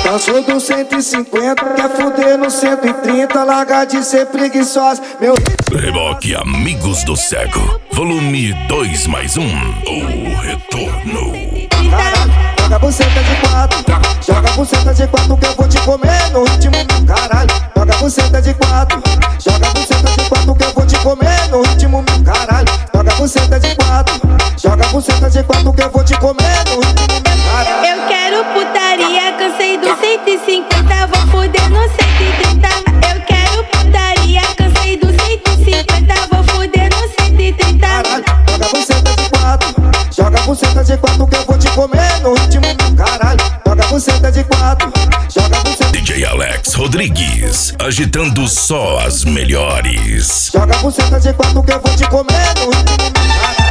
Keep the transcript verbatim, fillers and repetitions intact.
Cansou do cento e cinquenta, quer fuder no cento e trinta, larga de ser preguiçosa, meu Reboque Amigos do Cego, volume dois mais um, o retorno. Caralho, joga buceta de quatro, joga buceta de quatro que eu vou te comer no ritmo. Caralho, joga buceta de quatro, joga buceta de quatro que eu vou te comer no ritmo. Caralho, joga buceta de quatro, joga buceta de quatro que eu vou te comer no ritmo. Caralho. Eu quero putaria, cansei do cento e cinquenta, vou fuder no cento e trinta. Eu quero putaria, cansei do cento e cinquenta, vou fuder no cento e trinta. Caralho, joga buceta de quatro, joga buceta de quatro que eu vou te comer no ritmo. Caralho, joga buceta de quatro, joga buceta. D J Alex Rodrigues, agitando só as melhores. Joga buceta de quatro que eu vou te comer no ritmo. Caralho.